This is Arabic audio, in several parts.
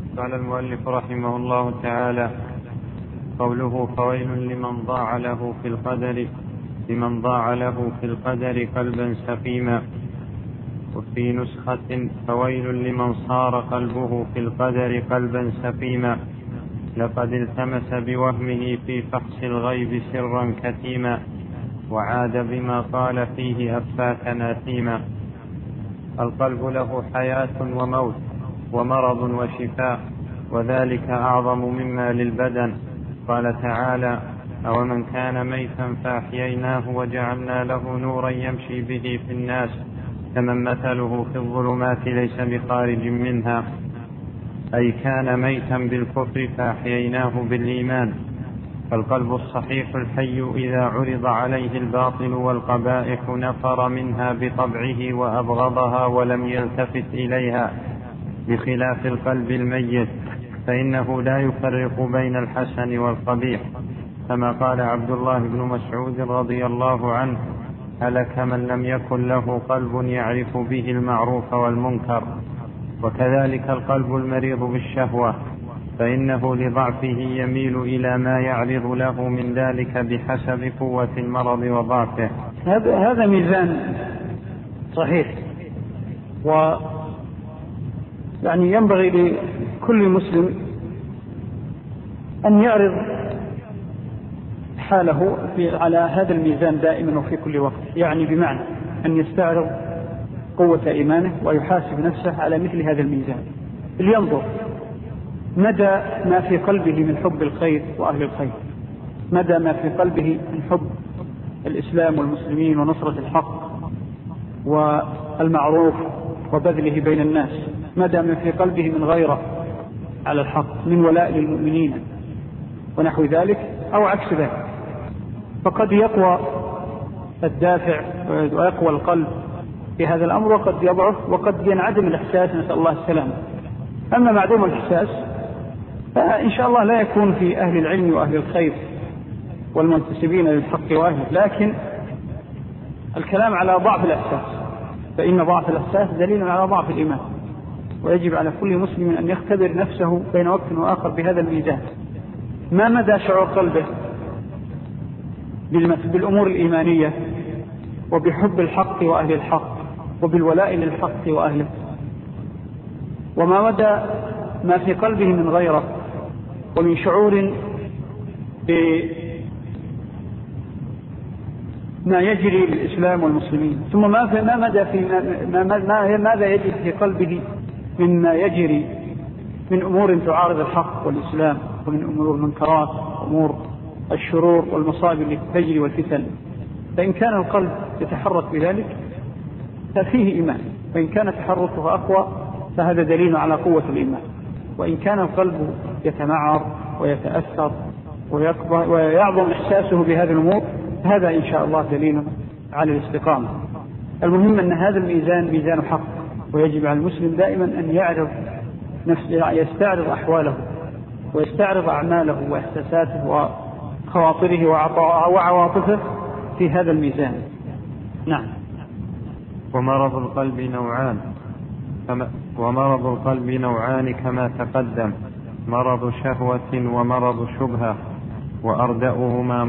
قال المؤلف رحمه الله تعالى: قوله فويل لمن ضاع له في القدر قلبا سقيما. وفي نسخة: فويل لمن صار قلبه في القدر قلبا سقيما، لقد التمس بوهمه في فحص الغيب سرا كتيما، وعاد بما قال فيه أفاك ناثيما. القلب له حياة وموت ومرض وشفاء، وذلك أعظم مما للبدن. قال تعالى: أومن كان ميتا فأحييناه وجعلنا له نورا يمشي به في الناس كمن مثله في الظلمات ليس بخارج منها، أي كان ميتا بالكفر فأحييناه بالإيمان. فالقلب الصحيح الحي إذا عرض عليه الباطل والقبائح نفر منها بطبعه وأبغضها ولم يلتفت إليها، بخلاف القلب الميت فإنه لا يفرق بين الحسن والقبيح، كما قال عبد الله بن مسعود رضي الله عنه: هلك من لم يكن له قلب يعرف به المعروف والمنكر. وكذلك القلب المريض بالشهوة، فإنه لضعفه يميل إلى ما يعرض له من ذلك بحسب قوة المرض وضعفه. هذا ميزان صحيح، يعني ينبغي لكل مسلم أن يعرض حاله على هذا الميزان دائما وفي كل وقت، يعني بمعنى أن يستعرض قوة إيمانه ويحاسب نفسه على مثل هذا الميزان، لينظر مدى ما في قلبه من حب الخير وأهل الخير، مدى ما في قلبه من حب الإسلام والمسلمين ونصرة الحق والمعروف وبذله بين الناس، مدى ما في قلبه من غيرة على الحق، من ولاء للمؤمنين ونحو ذلك، أو عكس ذلك. فقد يقوى الدافع ويقوى القلب في هذا الأمر، وقد يضعف وقد ينعدم الإحساس، نسأل الله السلامة. أما معدوم الإحساس فإن شاء الله لا يكون في أهل العلم وأهل الخير والمنتسبين للحق وأهله، لكن الكلام على ضعف الإحساس، فإن ضعف الإحساس دليل على ضعف الإيمان، ويجب على كل مسلم أن يختبر نفسه بين وقت وآخر بهذا الميزان، ما مدى شعور قلبه بالأمور الإيمانية وبحب الحق وأهل الحق وبالولاء للحق وأهله، وما مدى ما في قلبه من غيره ومن شعور بما يجري للإسلام والمسلمين، ثم ماذا يجري في قلبه مما يجري من أمور تعارض الحق والإسلام، ومن أمور المنكرات وأمور الشرور والمصائب التي تجري والفتن. فإن كان القلب يتحرك بذلك ففيه إيمان، وإن كان تحركه أقوى فهذا دليل على قوة الإيمان. وإن كان القلب يتمعر ويتأثر ويعظم إحساسه بهذه الأمور، هذا إن شاء الله دليل على الاستقامة. المهم أن هذا الميزان ميزان حق، ويجب على المسلم دائما أن يستعرض أحواله ويستعرض أعماله وإحساساته وخواطره وعواطفه في هذا الميزان. نعم. ومرض القلب نوعان كما تقدم: مرض شهوة ومرض شبهة، وأردأهما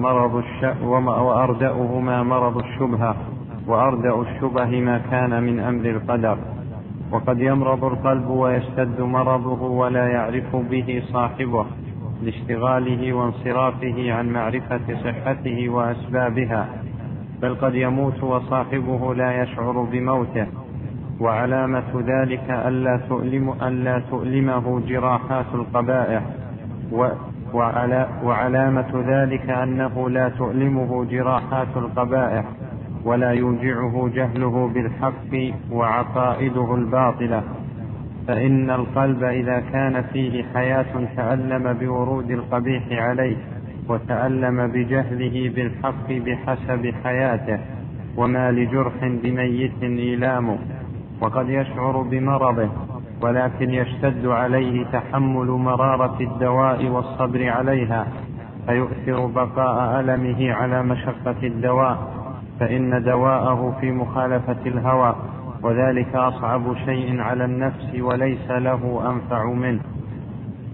مرض الشبهة، وأردأ الشبه ما كان من أمر القدر. وقد يمرض القلب ويشتد مرضه ولا يعرف به صاحبه لاشتغاله وانصرافه عن معرفة صحته وأسبابها، بل قد يموت وصاحبه لا يشعر بموته. وعلامة ذلك ألا تؤلمه جراحات القبائح، وعلامة ذلك أنه لا تؤلمه جراحات القبائح ولا يوجعه جهله بالحق وعقائده الباطلة. فإن القلب إذا كان فيه حياة تألم بورود القبيح عليه، وتألم بجهله بالحق بحسب حياته، وما لجرح بميت إيلامه. وقد يشعر بمرضه، ولكن يشتد عليه تحمل مرارة الدواء والصبر عليها، فيؤثر بقاء ألمه على مشقة الدواء، فإن دواءه في مخالفة الهوى، وذلك أصعب شيء على النفس وليس له أنفع منه.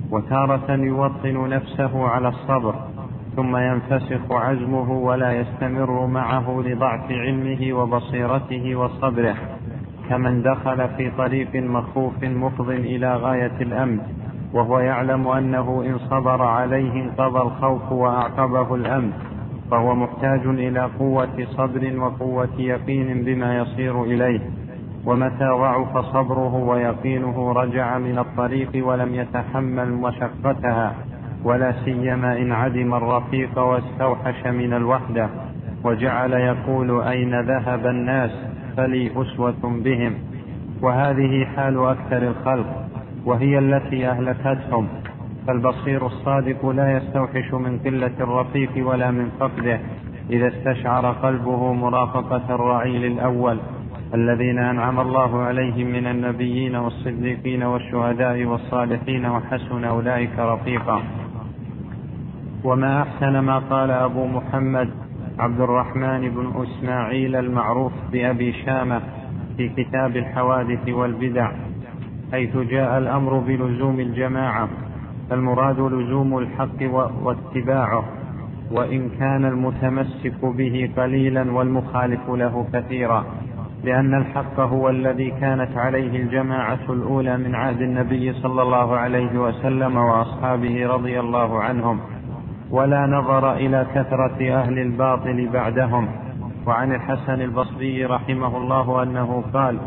وتارة يوطن نفسه على الصبر ثم ينفسخ عزمه ولا يستمر معه لضعف علمه وبصيرته وصبره، كمن دخل في طريق مخوف مفض إلى غاية الأمن وهو يعلم أنه إن صبر عليه انقضى الخوف وأعقبه الأمن، فهو محتاج إلى قوة صبر وقوة يقين بما يصير إليه. ومتى ضعف صبره ويقينه رجع من الطريق ولم يتحمل مشقتها، ولا سيما إن عدم الرفيق واستوحش من الوحدة وجعل يقول أين ذهب الناس فلي أسوة بهم. وهذه حال أكثر الخلق وهي التي أهلكتهم. فالبصير الصادق لا يستوحش من قلة الرفيق ولا من فقده إذا استشعر قلبه مرافقة الرعيل الأول الذين أنعم الله عليهم من النبيين والصديقين والشهداء والصالحين وحسن أولئك رفيقا. وما أحسن ما قال أبو محمد عبد الرحمن بن إسماعيل المعروف بأبي شامة في كتاب الحوادث والبدع، حيث جاء الأمر بلزوم الجماعة، المراد لزوم الحق واتباعه، وإن كان المتمسك به قليلا والمخالف له كثيرا، لأن الحق هو الذي كانت عليه الجماعة الأولى من عهد النبي صلى الله عليه وسلم وأصحابه رضي الله عنهم، ولا نظر إلى كثرة أهل الباطل بعدهم. وعن الحسن البصري رحمه الله أنه قال: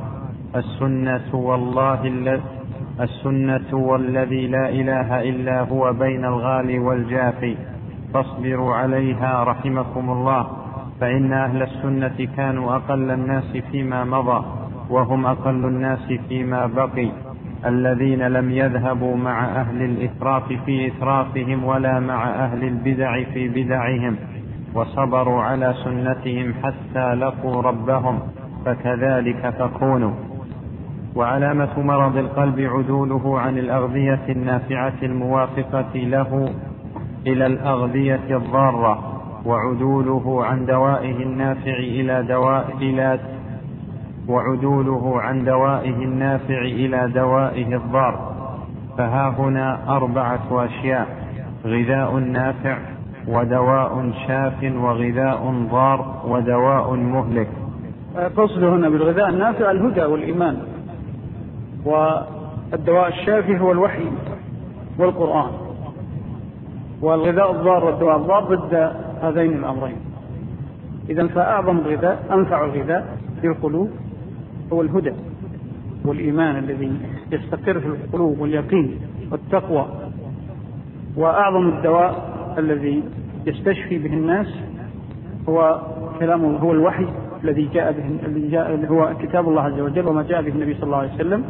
السنة والذي لا إله إلا هو بين الغالي والجافي، فاصبروا عليها رحمكم الله، فإن أهل السنة كانوا أقل الناس فيما مضى، وهم أقل الناس فيما بقي، الذين لم يذهبوا مع أهل الإسراف في إسرافهم ولا مع أهل البدع في بدعهم، وصبروا على سنتهم حتى لقوا ربهم، فكذلك تكونوا. وعلامة مرض القلب عدوله عن الأغذية النافعة الموافقة له إلى الأغذية الضارة، وعدوله عن دوائه النافع إلى دوائه الضار. فها هنا 4 أشياء: غذاء نافع، ودواء شاف، وغذاء ضار، ودواء مهلك. قصد هنا بالغذاء النافع الهدى والإيمان، والدواء الشافي هو الوحي والقرآن، والغذاء الضار والدواء الضار ضد هذين الأمرين. إذن فأعظم الغذاء، أنفع الغذاء للقلوب هو الهدى والإيمان الذي يستقر في القلوب واليقين والتقوى، وأعظم الدواء الذي يستشفي به الناس هو كلامه، هو الوحي الذي جاء هو كتاب الله عز وجل وما جاء به النبي صلى الله عليه وسلم،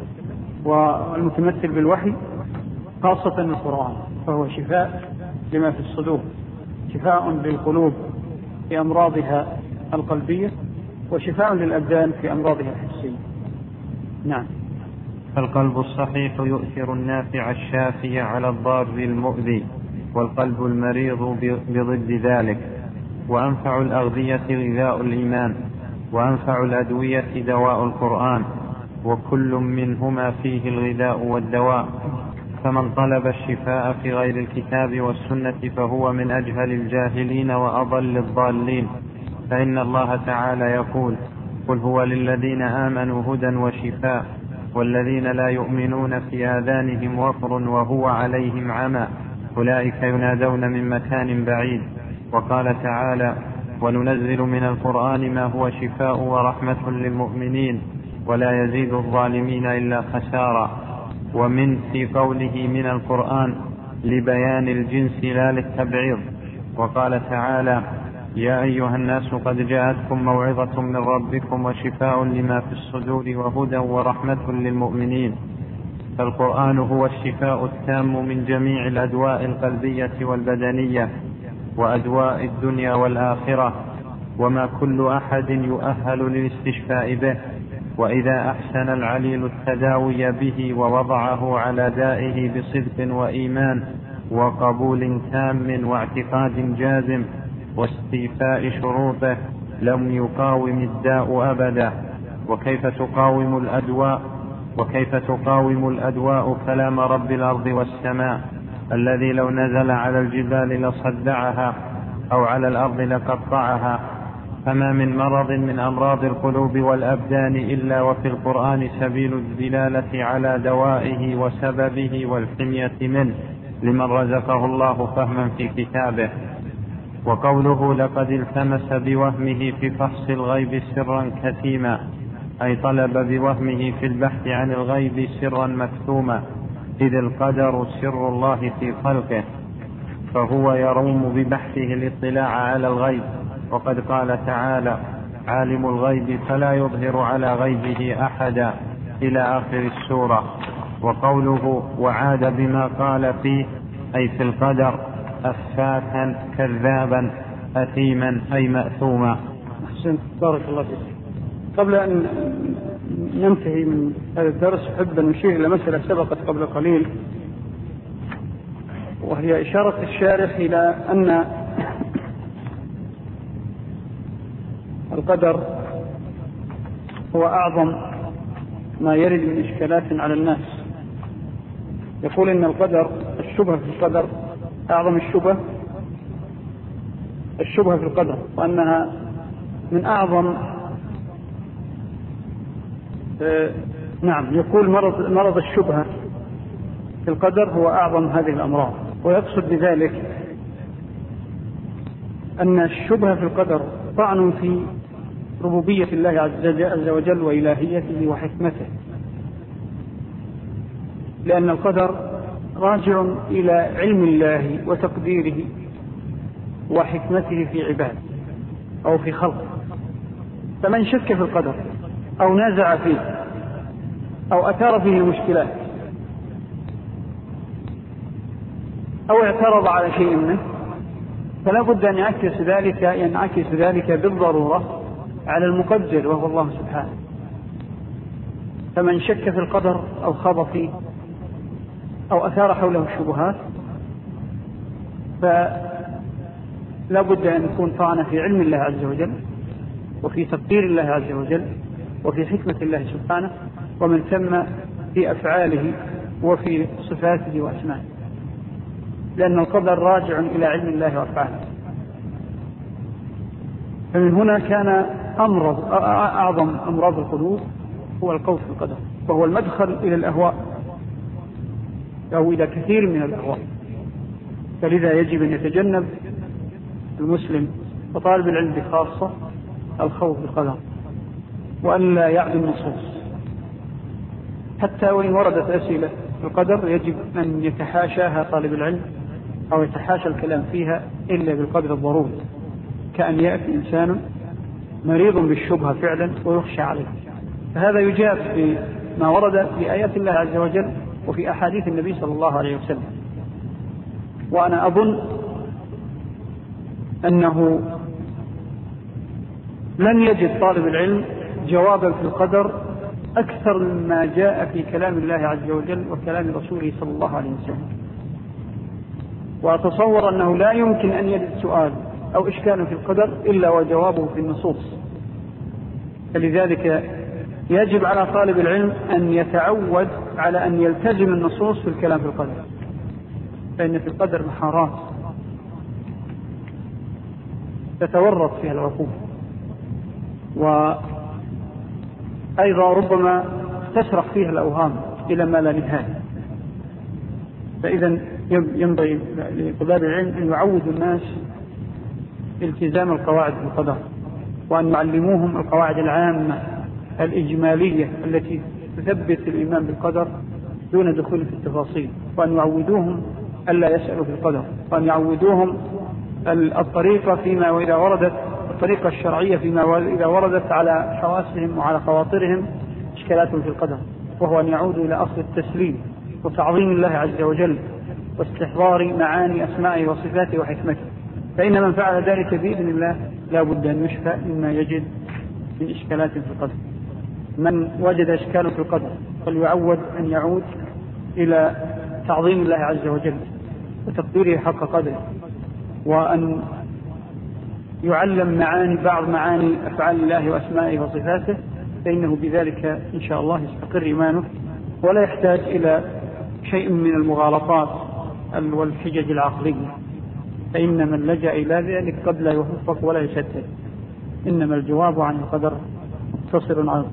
والمتمثل بالوحي خاصة القرآن، فهو شفاء لما في الصدور، شفاء للقلوب في أمراضها القلبية، وشفاء للأبدان في أمراضها الحسية. نعم. فالقلب الصحيح يؤثر النافع الشافي على الضار المؤذي، والقلب المريض بضد ذلك. وأنفع الأغذية غذاء الإيمان، وأنفع الأدوية دواء القرآن، وكل منهما فيه الغذاء والدواء. فمن طلب الشفاء في غير الكتاب والسنة فهو من أجهل الجاهلين وأضل الضالين، فإن الله تعالى يقول: قل هو للذين آمنوا هدى وشفاء، والذين لا يؤمنون في آذانهم وقر وهو عليهم عمى، أولئك ينادون من مكان بعيد. وقال تعالى: وننزل من القرآن ما هو شفاء ورحمة للمؤمنين ولا يزيد الظالمين إلا خسارا. ومن في قوله من القرآن لبيان الجنس لا للتبعيض. وقال تعالى: يا أيها الناس قد جاءتكم موعظة من ربكم وشفاء لما في الصدور وهدى ورحمة للمؤمنين. فالقرآن هو الشفاء التام من جميع الأدواء القلبية والبدنية وأدواء الدنيا والآخرة، وما كل أحد يؤهل للاستشفاء به. وإذا أحسن العليل التداوي به ووضعه على دائه بصدق وإيمان وقبول تام واعتقاد جازم واستيفاء شروطه لم يقاوم الداء أبدا. وكيف تقاوم الأدواء كلام رب الأرض والسماء الذي لو نزل على الجبال لصدعها أو على الأرض لقطعها. فما من مرض من أمراض القلوب والأبدان إلا وفي القرآن سبيل الدلالة على دوائه وسببه والحمية منه لمن رزقه الله فهما في كتابه. وقوله لقد التمس بوهمه في فحص الغيب سرا كتيما، أي طلب بوهمه في البحث عن الغيب سرا مكتوما، إذ القدر سر الله في خلقه، فهو يروم ببحثه الاطلاع على الغيب. وقد قال تعالى عالم الغيب فلا يظهر على غيبه أحدا إلى آخر السورة. وقوله وعاد بما قال فيه، أي في القدر، أفاكا كذابا أثيما أي مأثوما. أحسنت، بارك الله فيك. قبل أن ننتهي من هذا الدرس أحب أن نشير إلى مسألة سبقت قبل قليل، وهي إشارة الشارح إلى أن القدر هو أعظم ما يرد من إشكالات على الناس. يقول إن القدر، الشبهة في القدر أعظم الشبهة في القدر، وأنها من أعظم يقول مرض الشبهة في القدر هو أعظم هذه الأمراض. ويقصد بذلك أن الشبهة في القدر طعن في ربوبية الله عز وجل وإلهيته وحكمته، لأن القدر راجع إلى علم الله وتقديره وحكمته في عباده أو في خلقه. فمن شك في القدر أو نازع فيه أو أثار فيه المشكلات أو اعترض على شيء منه، فلا بد أن ينعكس ذلك بالضرورة على المقدر وهو الله سبحانه. فمن شك في القدر أو خاض فيه أو أثار حوله الشبهات فلا بد أن يكون طعن في علم الله عز وجل وفي تقدير الله عز وجل وفي حكمة الله سبحانه، ومن ثم في أفعاله وفي صفاته وأسمائه، لأن القدر راجع إلى علم الله وأفعاله. فمن هنا كان أعظم أمراض القلوب هو القول في القدر، وهو المدخل إلى الأهواء أو إلى كثير من الأهواء. فلذا يجب أن يتجنب المسلم وطالب العلم بخاصة الخوف بالقدر، وأن لا يعدو النصوص. حتى وإن وردت أسئلة في القدر يجب أن يتحاشاها طالب العلم أو يتحاشى الكلام فيها إلا بالقدر الضروري، كأن يأتي إنسان مريض بالشبهة فعلا ويخشى عليه، فهذا يجاب بما ورد في آيات الله عز وجل وفي أحاديث النبي صلى الله عليه وسلم. وأنا أظن أنه لن يجد طالب العلم جوابا في القدر أكثر مما جاء في كلام الله عز وجل وكلام رسوله صلى الله عليه وسلم. وأتصور أنه لا يمكن أن يجد سؤال أو إشكال في القدر إلا وجوابه في النصوص. فلذلك يجب على طالب العلم أن يتعود على أن يلتزم النصوص في الكلام في القدر، فإن في القدر محارات تتورط فيها العقول، وأيضا ربما تسرق فيها الأوهام إلى ما لا نهاية. فإذا ينبغي لطلاب العلم أن يعودوا الناس التزام القواعد في القدر، وأن يعلموهم القواعد العامة الإجمالية التي تثبت الإيمان بالقدر دون دخول في التفاصيل، وأن يعودوهم ألا يسألوا في القدر، وأن يعودوهم الطريقة فيما وإذا وردت الطريقة الشرعية فيما إذا وردت على حواسهم وعلى خواطرهم إشكالات في القدر، وهو أن يعودوا إلى أصل التسليم وتعظيم الله عز وجل واستحضار معاني أسمائه وصفاته وحكمته. فإن من فعل ذلك بإذن الله لا بد أن يشفى مما يجد من إشكالات في القدر. من وجد إشكال في القدر فليعود أن يعود إلى تعظيم الله عز وجل وتقديره حق قدره، وأن يعلم بعض معاني أفعال الله وأسمائه وصفاته، فإنه بذلك إن شاء الله يستقر إيمانه ولا يحتاج إلى شيء من المغالطات والحجج العقلية، فإن من لجأ إلى ذلك قد لا يوفق ولا يسدد. إنما الجواب عن القدر مقتصر على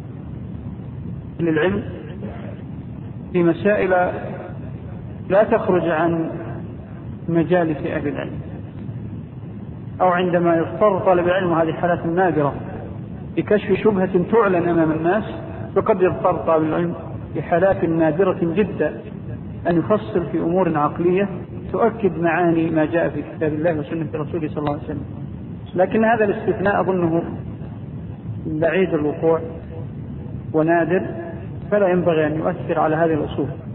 العلم في مسائل لا تخرج عن مجالس أهل العلم، أو عندما يضطر طالب العلم، وهذه حالات نادرة، بكشف شبهة تعلن أمام الناس، فقد يضطر طالب العلم في حالات نادرة جدا أن يفصل في أمور عقلية تؤكد معاني ما جاء في كتاب الله وسنة رسوله صلى الله عليه وسلم. لكن هذا الاستثناء أظنه بعيد الوقوع ونادر، فلا ينبغي أن يؤثر على هذه الأصول.